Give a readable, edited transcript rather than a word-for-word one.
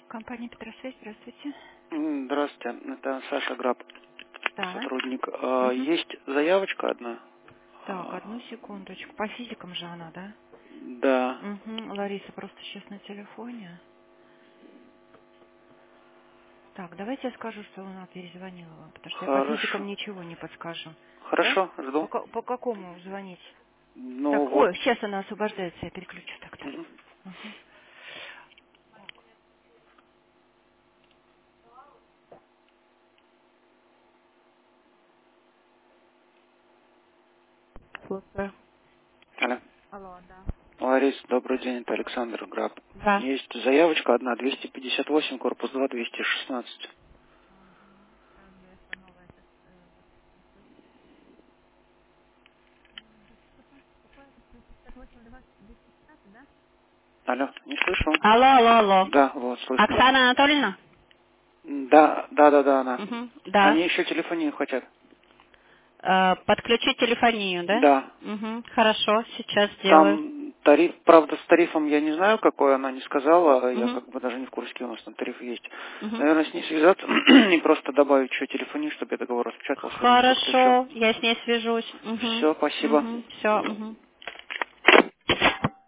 Компания Петросвязь, здравствуйте. Здравствуйте, это Саша Граб, Так. сотрудник. Угу. Есть заявочка одна? Так, одну секундочку. По физикам же она, да? Да. Угу. Лариса просто сейчас на телефоне. Так, давайте я скажу, что она перезвонила вам, потому что я по физикам Хорошо. ничего не подскажу. Да? Хорошо, жду. По какому звонить? Ну Так, вот. ой, сейчас она освобождается, я переключу так-то. Мгм. Угу. Слушаю. Алло. Алло, да. Ларис, добрый день, это Александр Граб. Да. Есть заявочка одна, 258, корпус 2, 216. Алло, не слышу? Алло, алло, алло. Да, вот, слышно. Оксана Анатольевна? Да, она. Угу. Да. Они еще телефонию хотят. Подключить телефонию, да? Да. Угу. Хорошо, сейчас сделаю. Там тариф, правда, с тарифом я не знаю, какой она не сказала, я Угу. как бы даже не в курсе, какие у нас там тарифы есть. Угу. Наверное, с ней связаться и просто добавить еще телефонию, чтобы я договор распечатался и подключил. Хорошо, я с ней свяжусь. Угу. Все, спасибо. Угу. Все. Угу.